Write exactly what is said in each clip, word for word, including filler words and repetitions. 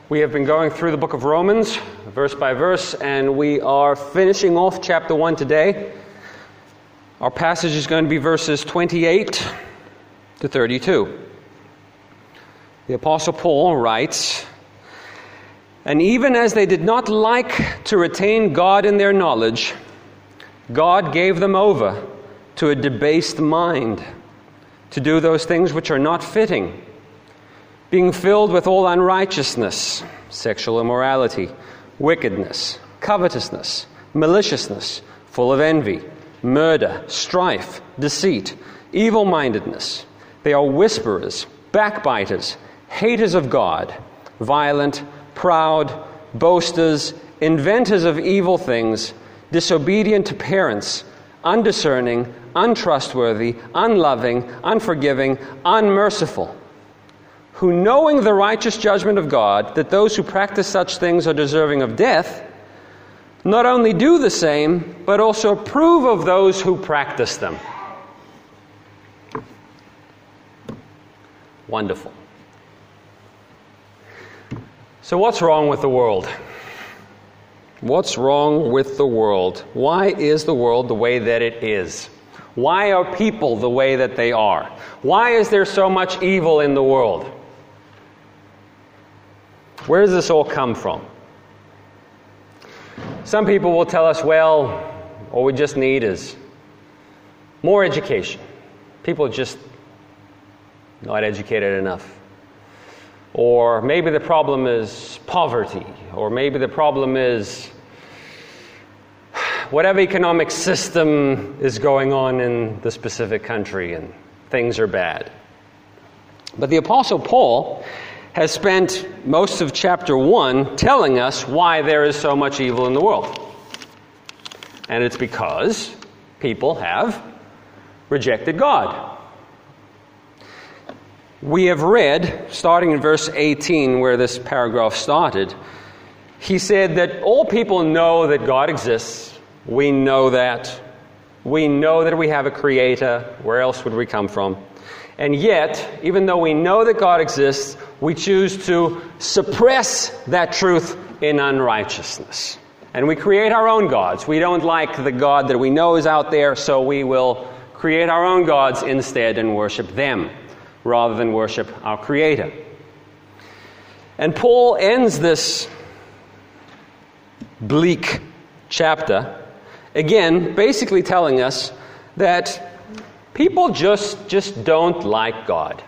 We have been going through the book of Romans, verse by verse, and we are finishing off chapter one today. Our passage is going to be verses twenty-eight to thirty-two. The Apostle Paul writes, "And even as they did not like to retain God in their knowledge, God gave them over to a debased mind, to do those things which are not fitting, being filled with all unrighteousness, sexual immorality, wickedness, covetousness, maliciousness, full of envy, murder, strife, deceit, evil-mindedness. They are whisperers, backbiters, haters of God, violent, proud, boasters, inventors of evil things, disobedient to parents, undiscerning, untrustworthy, unloving, unforgiving, unmerciful, who, knowing the righteous judgment of God, that those who practice such things are deserving of death, not only do the same, but also approve of those who practice them." Wonderful. So what's wrong with the world? What's wrong with the world? Why is the world the way that it is? Why are people the way that they are? Why is there so much evil in the world? Where does this all come from? Some people will tell us, well, all we just need is more education. People are just not educated enough. Or maybe the problem is poverty. Or maybe the problem is whatever economic system is going on in the specific country and things are bad. But the Apostle Paul has spent most of chapter one telling us why there is so much evil in the world. And it's because people have rejected God. We have read, starting in verse eighteen, where this paragraph started, he said that all people know that God exists. We know that. We know that we have a creator. Where else would we come from? And yet, even though we know that God exists, we choose to suppress that truth in unrighteousness. And we create our own gods. We don't like the God that we know is out there, so we will create our own gods instead and worship them, rather than worship our Creator. And Paul ends this bleak chapter, again, basically telling us that people just, just don't like God.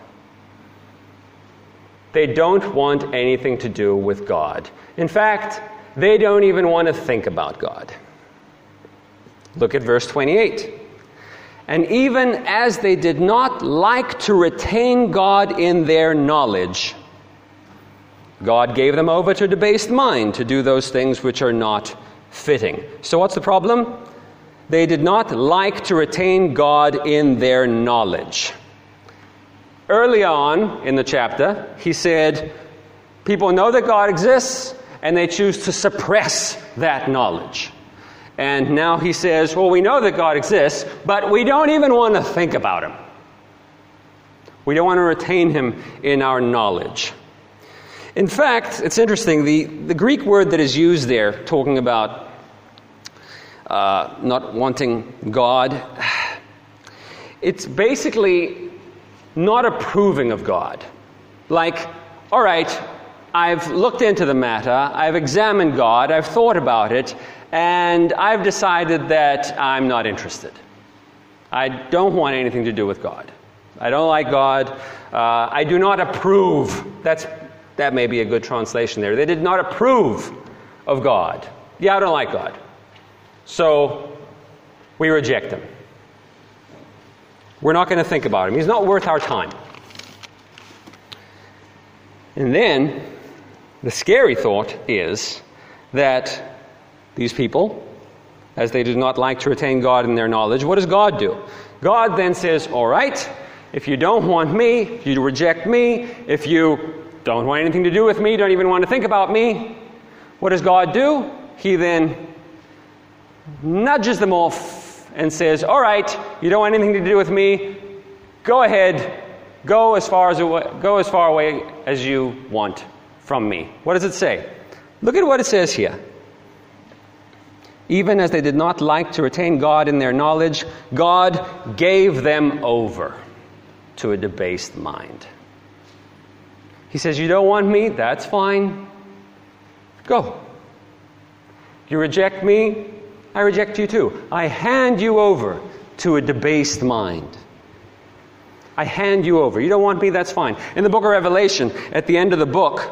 They don't want anything to do with God. In fact, they don't even want to think about God. Look at verse twenty-eight. "And even as they did not like to retain God in their knowledge, God gave them over to a debased mind to do those things which are not fitting." So what's the problem? They did not like to retain God in their knowledge. Early on in the chapter, he said, people know that God exists, and they choose to suppress that knowledge. And now he says, well, we know that God exists, but we don't even want to think about him. We don't want to retain him in our knowledge. In fact, it's interesting, the, the Greek word that is used there, talking about uh, not wanting God, it's basically not approving of God. Like, all right, I've looked into the matter, I've examined God, I've thought about it, and I've decided that I'm not interested. I don't want anything to do with God. I don't like God. Uh, I do not approve. That's That may be a good translation there. They did not approve of God. Yeah, I don't like God. So we reject him. We're not going to think about him. He's not worth our time. And then the scary thought is that these people, as they do not like to retain God in their knowledge, what does God do? God then says, all right, if you don't want me, if you reject me, if you don't want anything to do with me, don't even want to think about me, what does God do? He then nudges them off and says, all right, you don't want anything to do with me, go ahead, go as far as go as far away as you want. from me. What does it say? Look at what it says here. Even as they did not like to retain God in their knowledge, God gave them over to a debased mind. He says, you don't want me? That's fine. Go. You reject me? I reject you too. I hand you over to a debased mind. I hand you over. You don't want me? That's fine. In the book of Revelation, at the end of the book,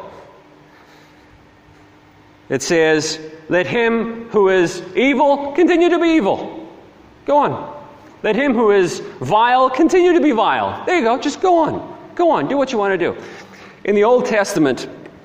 it says, let him who is evil continue to be evil. Go on. Let him who is vile continue to be vile. There you go. Just go on. Go on. Do what you want to do. In the Old Testament,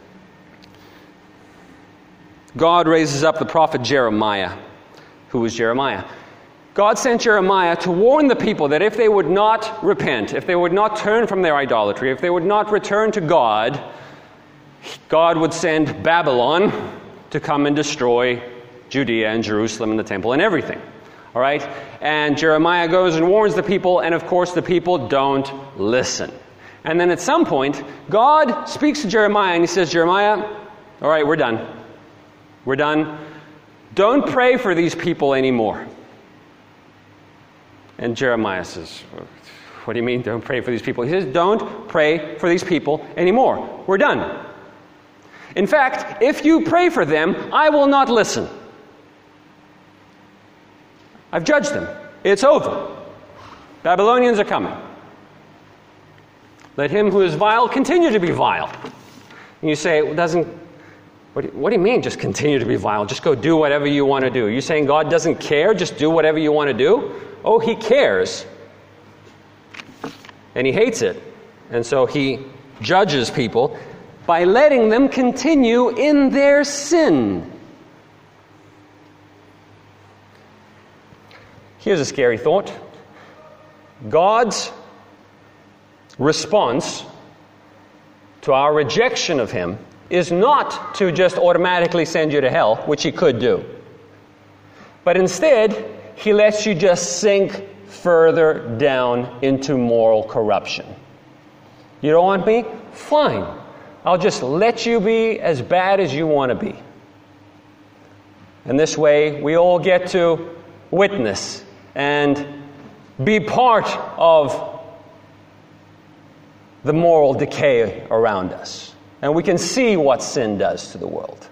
God raises up the prophet Jeremiah. Who was Jeremiah? God sent Jeremiah to warn the people that if they would not repent, if they would not turn from their idolatry, if they would not return to God, God would send Babylon to come and destroy Judea and Jerusalem and the temple and everything. All right? And Jeremiah goes and warns the people, and of course the people don't listen. And then at some point, God speaks to Jeremiah and he says, Jeremiah, all right, we're done. We're done. Don't pray for these people anymore. And Jeremiah says, what do you mean, don't pray for these people? He says, don't pray for these people anymore. We're done. In fact, if you pray for them, I will not listen. I've judged them. It's over. Babylonians are coming. Let him who is vile continue to be vile. And you say, well, doesn't, what do, you, what do you mean just continue to be vile? Just go do whatever you want to do. You're saying God doesn't care? Just do whatever you want to do? Oh, he cares. And he hates it. And so he judges people by letting them continue in their sin. Here's a scary thought. God's response to our rejection of him is not to just automatically send you to hell, which he could do. But instead, he lets you just sink further down into moral corruption. You don't want me? Fine. I'll just let you be as bad as you want to be. And this way, we all get to witness and be part of the moral decay around us. And we can see what sin does to the world.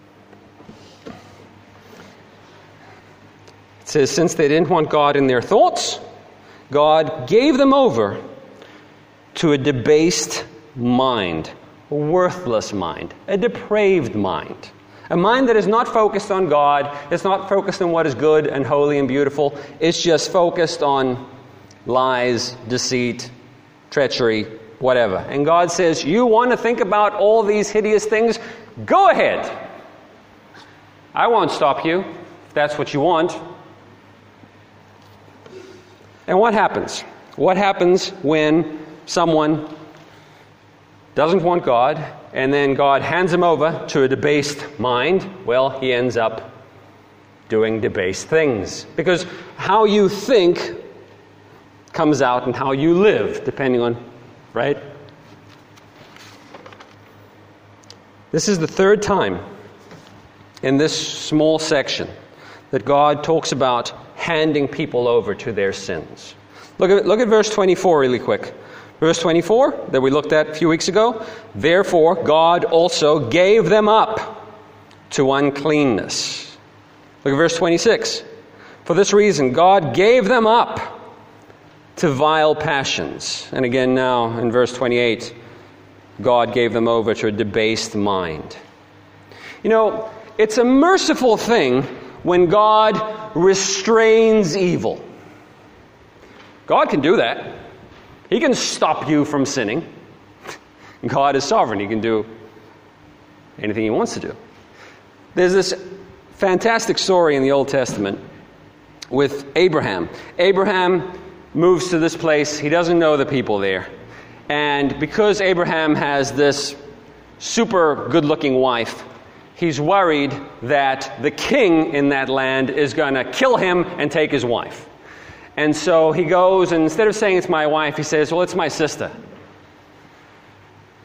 It says, since they didn't want God in their thoughts, God gave them over to a debased mind, a worthless mind, a depraved mind. A mind that is not focused on God, it's not focused on what is good and holy and beautiful. It's just focused on lies, deceit, treachery, whatever. And God says, you want to think about all these hideous things? Go ahead. I won't stop you if that's what you want. And what happens? What happens when someone doesn't want God, and then God hands him over to a debased mind? Well, he ends up doing debased things. Because how you think comes out in how you live, depending on, right? This is the third time in this small section that God talks about handing people over to their sins. Look at, look at verse twenty-four really quick. Verse twenty-four, that we looked at a few weeks ago. Therefore, God also gave them up to uncleanness. Look at verse twenty-six. For this reason, God gave them up to vile passions. And again now, in verse twenty-eight, God gave them over to a debased mind. You know, it's a merciful thing when God restrains evil. God can do that. He can stop you from sinning. God is sovereign. He can do anything he wants to do. There's this fantastic story in the Old Testament with Abraham. Abraham moves to this place. He doesn't know the people there. And because Abraham has this super good-looking wife, he's worried that the king in that land is going to kill him and take his wife. And so he goes, and instead of saying it's my wife, he says, well, it's my sister.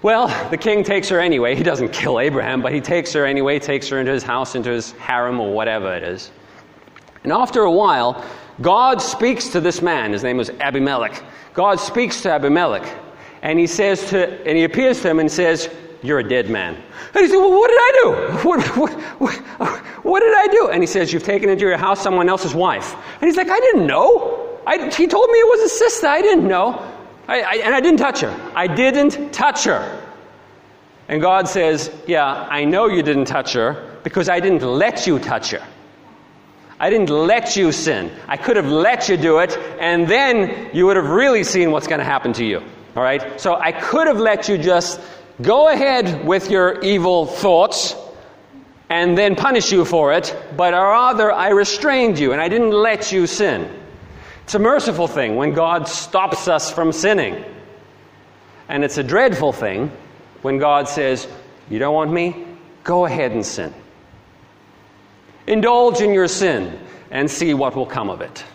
Well, the king takes her anyway. He doesn't kill Abraham, but he takes her anyway, takes her into his house, into his harem or whatever it is. And after a while, God speaks to this man. His name was Abimelech. God speaks to Abimelech, and he says to, and he appears to him and says, "You're a dead man." And he said, "Well, what did I do? What, what, what, what did I do?" And he says, "You've taken into your house someone else's wife." And he's like, "I didn't know. I, he told me it was his sister. I didn't know. I, I, and I didn't touch her. I didn't touch her." And God says, "Yeah, I know you didn't touch her because I didn't let you touch her. I didn't let you sin. I could have let you do it, and then you would have really seen what's going to happen to you. All right? So I could have let you just go ahead with your evil thoughts and then punish you for it, but rather I restrained you and I didn't let you sin." It's a merciful thing when God stops us from sinning. And it's a dreadful thing when God says, "You don't want me? Go ahead and sin. Indulge in your sin and see what will come of it."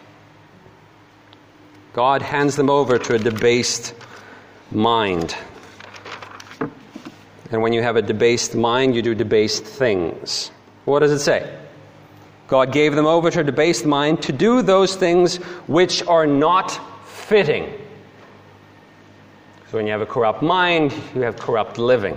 God hands them over to a debased mind. And when you have a debased mind, you do debased things. What does it say? God gave them over to a debased mind to do those things which are not fitting. So when you have a corrupt mind, you have corrupt living.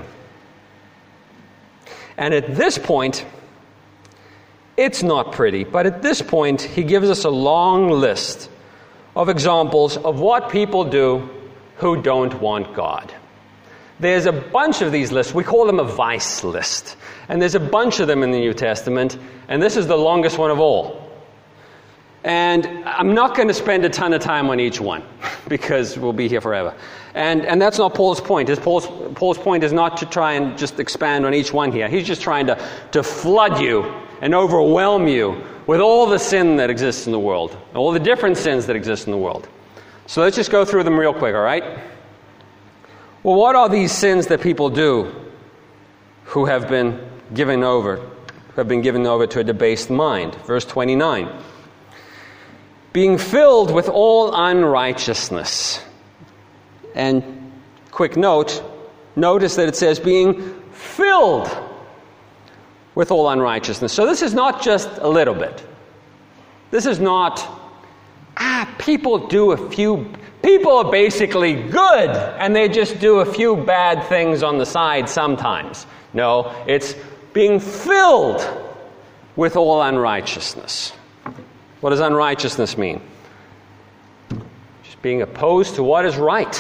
And at this point, it's not pretty, but at this point, he gives us a long list of examples of what people do who don't want God. There's a bunch of these lists. We call them a vice list. And there's a bunch of them in the New Testament, and this is the longest one of all. And I'm not going to spend a ton of time on each one, because we'll be here forever. And and that's not Paul's point. His Paul's, Paul's point is not to try and just expand on each one here. He's just trying to, to flood you and overwhelm you with all the sin that exists in the world, all the different sins that exist in the world. So let's just go through them real quick, all right? Well, what are these sins that people do who have been given over, who have been given over to a debased mind? Verse twenty-nine. Being filled with all unrighteousness. And quick note, notice that it says being filled with all unrighteousness. So this is not just a little bit. This is not, ah, people do a few, people are basically good, and they just do a few bad things on the side sometimes. No, it's being filled with all unrighteousness. What does unrighteousness mean? Just being opposed to what is right.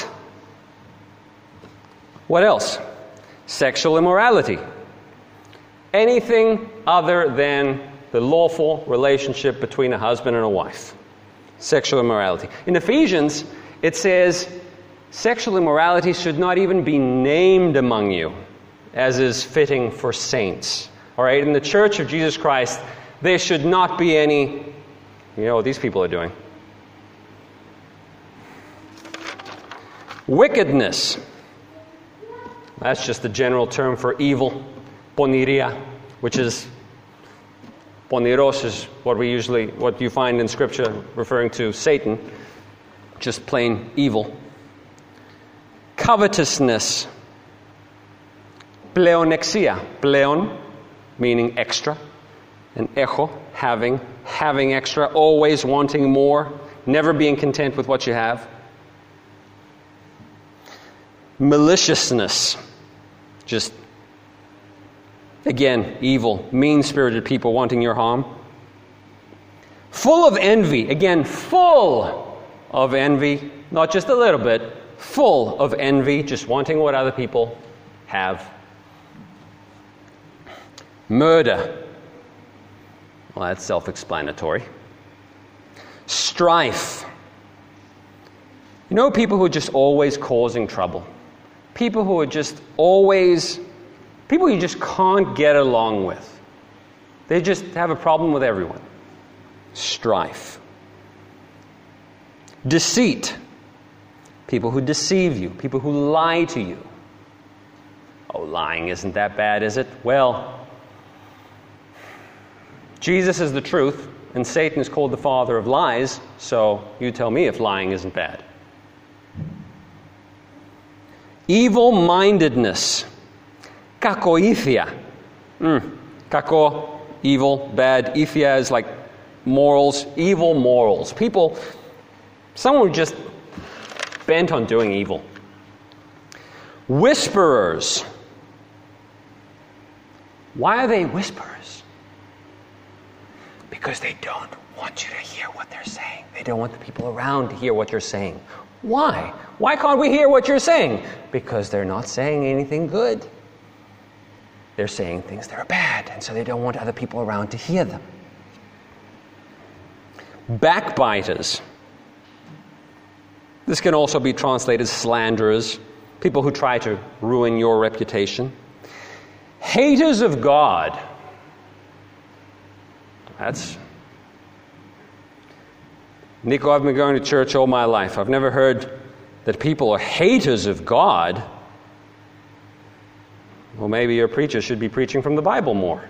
What else? Sexual immorality. Anything other than the lawful relationship between a husband and a wife. Sexual immorality. In Ephesians, it says sexual immorality should not even be named among you, as is fitting for saints. All right? In the Church of Jesus Christ, there should not be any, you know what these people are doing. Wickedness. That's just the general term for evil. Poniria, which is, poniros is what we usually, what you find in Scripture referring to Satan, just plain evil. Covetousness. Pleonexia. Pleon, meaning extra, and echo, having, having extra, always wanting more, never being content with what you have. Maliciousness. Just, again, evil, mean-spirited people wanting your harm. Full of envy. Again, full of envy. Not just a little bit. Full of envy, just wanting what other people have. Murder. Well, that's self-explanatory. Strife. You know people who are just always causing trouble. People who are just always, people you just can't get along with. They just have a problem with everyone. Strife. Deceit. People who deceive you. People who lie to you. Oh, lying isn't that bad, is it? Well, Jesus is the truth, and Satan is called the father of lies, so you tell me if lying isn't bad. Evil-mindedness. Kakoithia. Mm. Kako, evil, bad. Ithia is like morals, evil morals. People, someone just bent on doing evil. Whisperers. Why are they whisperers? Because they don't want you to hear what they're saying. They don't want the people around to hear what you're saying. Why? Why can't we hear what you're saying? Because they're not saying anything good. They're saying things that are bad, and so they don't want other people around to hear them. Backbiters. This can also be translated slanderers, people who try to ruin your reputation. Haters of God. That's... Nico, I've been going to church all my life. I've never heard that people are haters of God. Well, maybe your preacher should be preaching from the Bible more.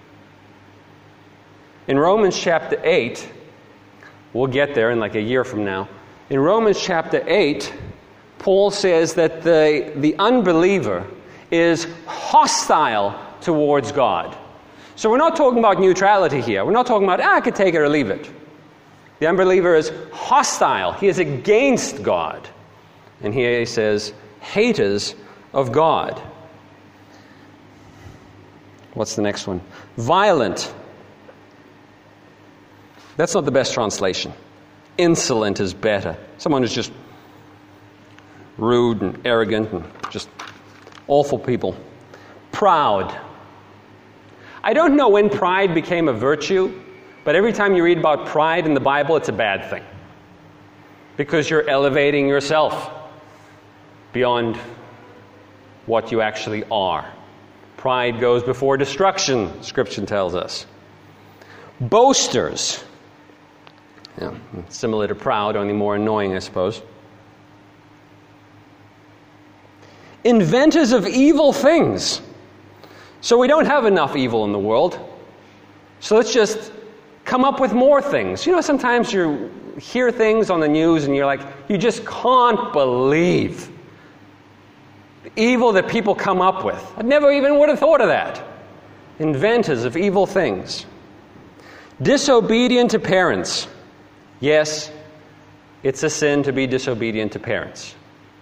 In Romans chapter eight, we'll get there in like a year from now. In Romans chapter eight, Paul says that the, the unbeliever is hostile towards God. So we're not talking about neutrality here. We're not talking about, ah, I could take it or leave it. The unbeliever is hostile. He is against God. And here he says, haters of God. What's the next one? Violent. That's not the best translation. Insolent is better. Someone who's just rude and arrogant and just awful people. Proud. I don't know when pride became a virtue, but every time you read about pride in the Bible, it's a bad thing. Because you're elevating yourself beyond what you actually are. Pride goes before destruction, Scripture tells us. Boasters. Yeah, similar to proud, only more annoying, I suppose. Inventors of evil things. So we don't have enough evil in the world. So let's just come up with more things. You know, sometimes you hear things on the news and you're like, you just can't believe the evil that people come up with. I never even would have thought of that. Inventors of evil things. Disobedient to parents. Yes, it's a sin to be disobedient to parents.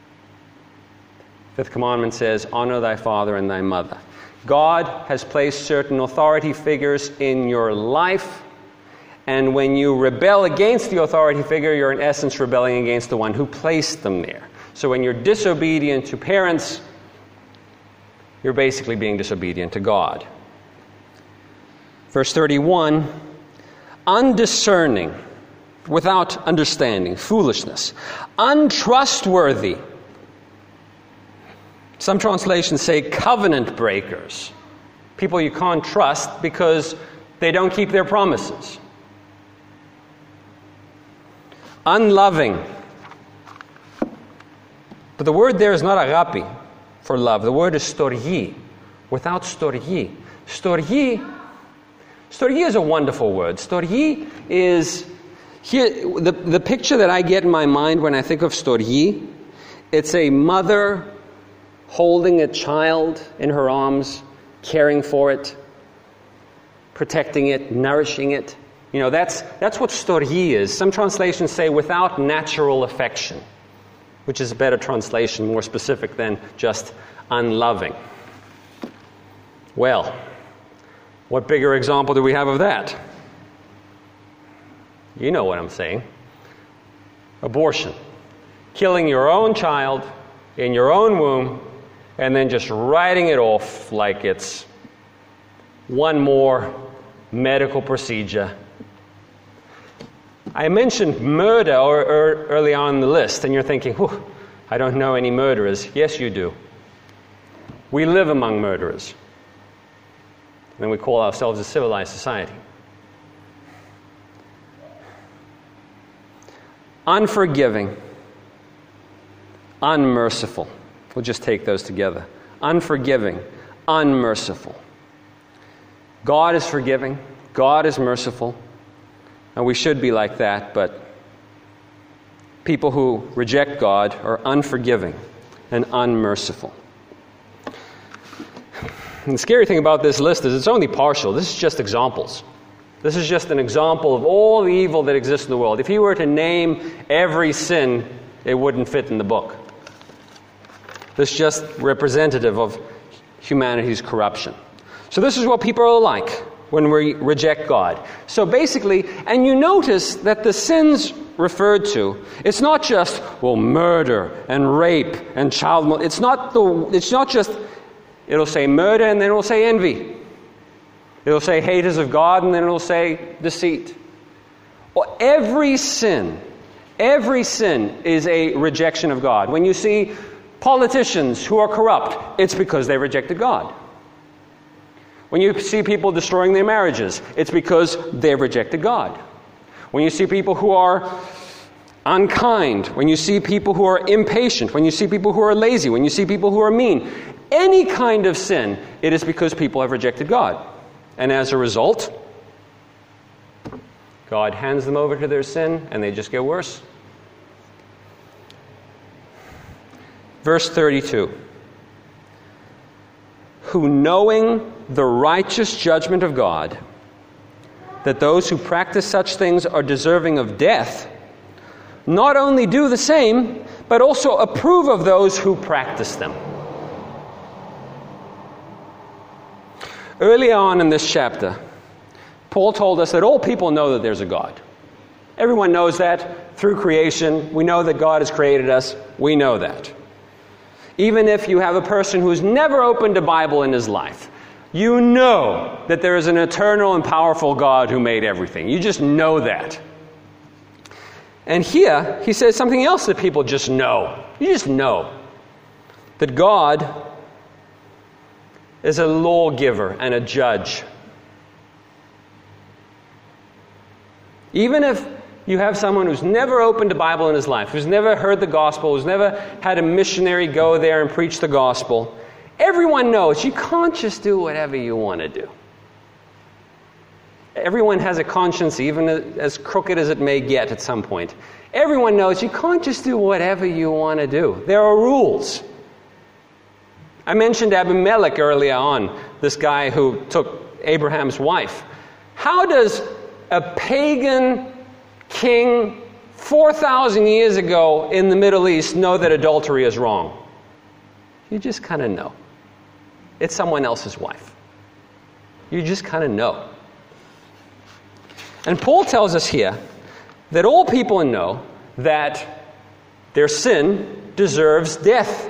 Fifth commandment says, honor thy father and thy mother. God has placed certain authority figures in your life, and when you rebel against the authority figure, you're in essence rebelling against the one who placed them there. So when you're disobedient to parents, you're basically being disobedient to God. Verse thirty-one, undiscerning, without understanding, foolishness, untrustworthy. Some translations say covenant breakers. People you can't trust because they don't keep their promises. Unloving. But the word there is not agape for love. The word is storgi. Without storgi. Storgi, storgi is a wonderful word. Storgi is, here, the, the picture that I get in my mind when I think of storgi, it's a mother holding a child in her arms, caring for it, protecting it, nourishing it. You know, that's that's what storgi is. Some translations say without natural affection, which is a better translation, more specific than just unloving. Well, what bigger example do we have of that? You know what I'm saying. Abortion. Killing your own child in your own womb, and then just writing it off like it's one more medical procedure. I mentioned murder or, or early on in the list, and you're thinking, whew, I don't know any murderers. Yes, you do. We live among murderers. And we call ourselves a civilized society. Unforgiving. Unmerciful. We'll just take those together. Unforgiving, unmerciful. God is forgiving. God is merciful. And we should be like that, but people who reject God are unforgiving. and unmerciful. And the scary thing about this list is it's only partial. This is just examples. This is just an example of all the evil that exists in the world. If you were to name every sin, it wouldn't fit in the book. This is just representative of humanity's corruption. So this is what people are like when we reject God. So basically, and you notice that the sins referred to, it's not just, well, murder and rape and child molestation. It's not the. It's not just. It'll say murder and then it'll say envy. It'll say haters of God and then it'll say deceit. Well, every sin, every sin is a rejection of God. When you see politicians who are corrupt, it's because they rejected God. When you see people destroying their marriages, it's because they've rejected God. When you see people who are unkind, when you see people who are impatient, when you see people who are lazy, when you see people who are mean, any kind of sin, it is because people have rejected God. And as a result, God hands them over to their sin and they just get worse. Verse thirty-two. Who, knowing the righteous judgment of God, that those who practice such things are deserving of death, not only do the same, but also approve of those who practice them. Early on in this chapter, Paul told us that all people know that there's a God. Everyone knows that through creation. We know that God has created us. We know that. Even if you have a person who's never opened a Bible in his life, you know that there is an eternal and powerful God who made everything. You just know that. And here, he says something else that people just know. You just know that God is a lawgiver and a judge. Even if you have someone who's never opened a Bible in his life, who's never heard the gospel, who's never had a missionary go there and preach the gospel, everyone knows you can't just do whatever you want to do. Everyone has a conscience, even as crooked as it may get at some point. Everyone knows you can't just do whatever you want to do. There are rules. I mentioned Abimelech earlier on, this guy who took Abraham's wife. How does a pagan king four thousand years ago in the Middle East know that adultery is wrong? You just kind of know. It's someone else's wife. You just kind of know. And Paul tells us here that all people know that their sin deserves death.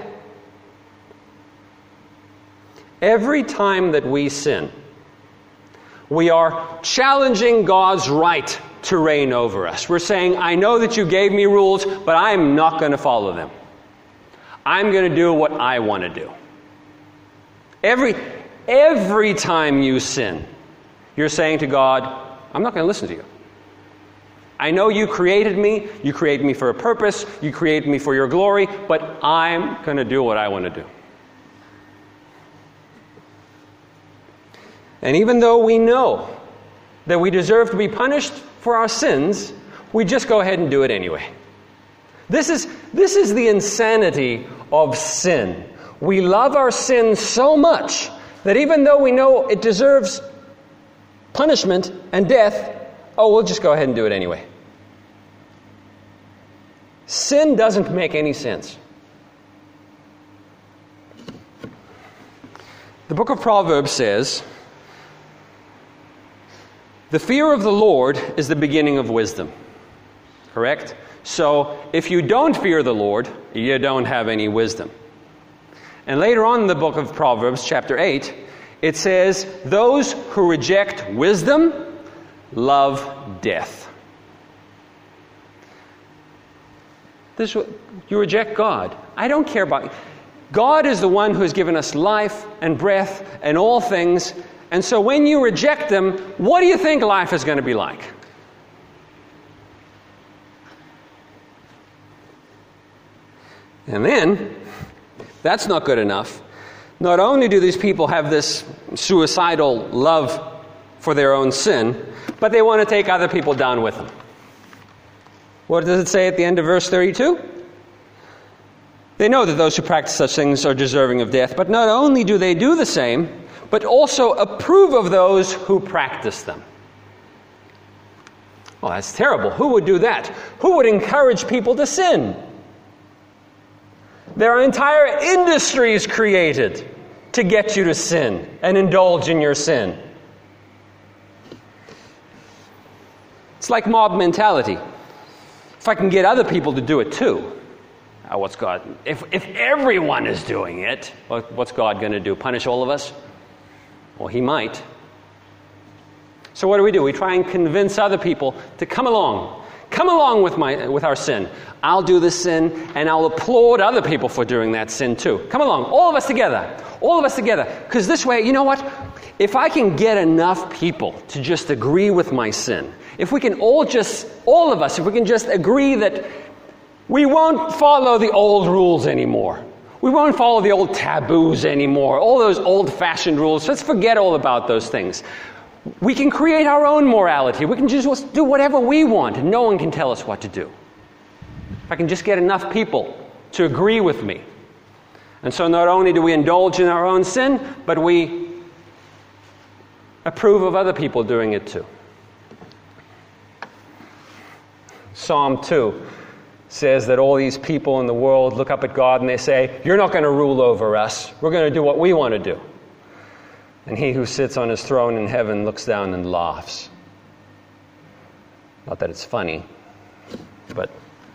Every time that we sin, we are challenging God's right to reign over us. We're saying, I know that you gave me rules, but I'm not going to follow them. I'm going to do what I want to do. Every, every time you sin, you're saying to God, I'm not going to listen to you. I know you created me, you created me for a purpose, you created me for your glory, but I'm going to do what I want to do. And even though we know that we deserve to be punished for our sins, we just go ahead and do it anyway. This is, this is the insanity of sin. We love our sin so much that even though we know it deserves punishment and death, oh, we'll just go ahead and do it anyway. Sin doesn't make any sense. The book of Proverbs says, the fear of the Lord is the beginning of wisdom. Correct? So, if you don't fear the Lord, you don't have any wisdom. And later on in the book of Proverbs, chapter eight, it says, those who reject wisdom love death. This, you reject God. I don't care about... God is the one who has given us life and breath and all things. And so when you reject them, what do you think life is going to be like? And then, that's not good enough. Not only do these people have this suicidal love for their own sin, but they want to take other people down with them. What does it say at the end of verse thirty-two? They know that those who practice such things are deserving of death, but not only do they do the same, but also approve of those who practice them. Well, that's terrible. Who would do that? Who would encourage people to sin? There are entire industries created to get you to sin and indulge in your sin. It's like mob mentality. If I can get other people to do it too, uh, what's God? If, if everyone is doing it, what's God going to do? Punish all of us? Well, He might. So what do we do? We try and convince other people to come along. Come along with my with our sin. I'll do this sin, and I'll applaud other people for doing that sin too. Come along, all of us together. All of us together. Because this way, you know what? If I can get enough people to just agree with my sin, if we can all just, all of us, if we can just agree that we won't follow the old rules anymore. We won't follow the old taboos anymore. All those old-fashioned rules. Let's forget all about those things. We can create our own morality. We can just do whatever we want, and no one can tell us what to do. If I can just get enough people to agree with me. And so not only do we indulge in our own sin, but we approve of other people doing it too. Psalm two says that all these people in the world look up at God and they say, "You're not going to rule over us. We're going to do what we want to do." And He who sits on His throne in heaven looks down and laughs. Not that it's funny, but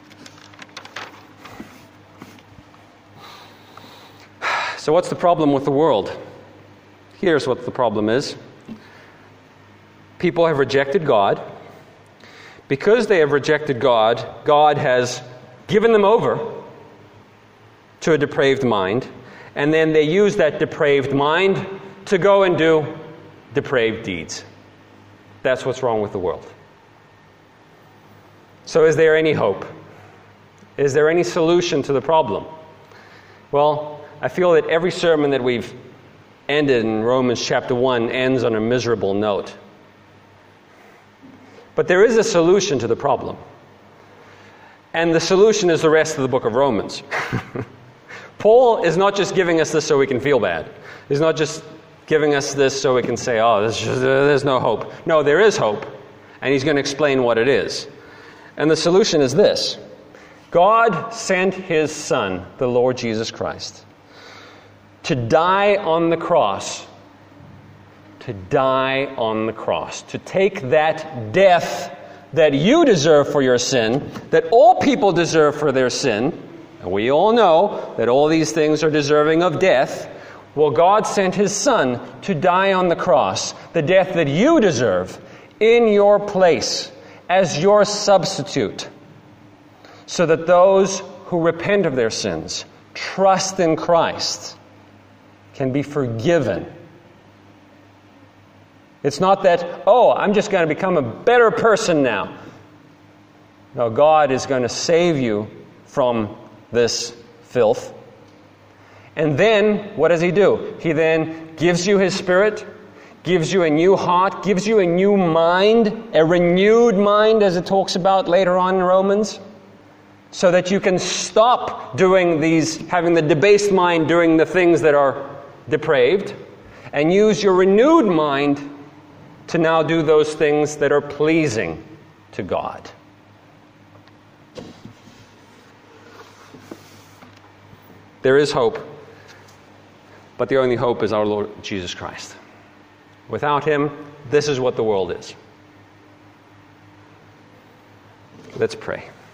so what's the problem with the world? Here's what the problem is. People have rejected God. Because they have rejected God, God has given them over to a depraved mind, and then they use that depraved mind to go and do depraved deeds. That's what's wrong with the world. So is there any hope? Is there any solution to the problem? Well, I feel that every sermon that we've ended in Romans chapter one ends on a miserable note. But there is a solution to the problem. And the solution is the rest of the book of Romans. Paul is not just giving us this so we can feel bad. He's not just giving us this so we can say, oh, there's, just, there's no hope. No, there is hope. And he's going to explain what it is. And the solution is this. God sent His Son, the Lord Jesus Christ, to die on the cross to die on the cross, to take that death that you deserve for your sin, that all people deserve for their sin, and we all know that all these things are deserving of death. Well, God sent His Son to die on the cross, the death that you deserve, in your place, as your substitute, so that those who repent of their sins, trust in Christ, can be forgiven. It's not that, oh, I'm just going to become a better person now. No, God is going to save you from this filth. And then, what does He do? He then gives you His Spirit, gives you a new heart, gives you a new mind, a renewed mind, as it talks about later on in Romans, so that you can stop doing these, having the debased mind doing the things that are depraved, and use your renewed mind to now do those things that are pleasing to God. There is hope, but the only hope is our Lord Jesus Christ. Without Him, this is what the world is. Let's pray.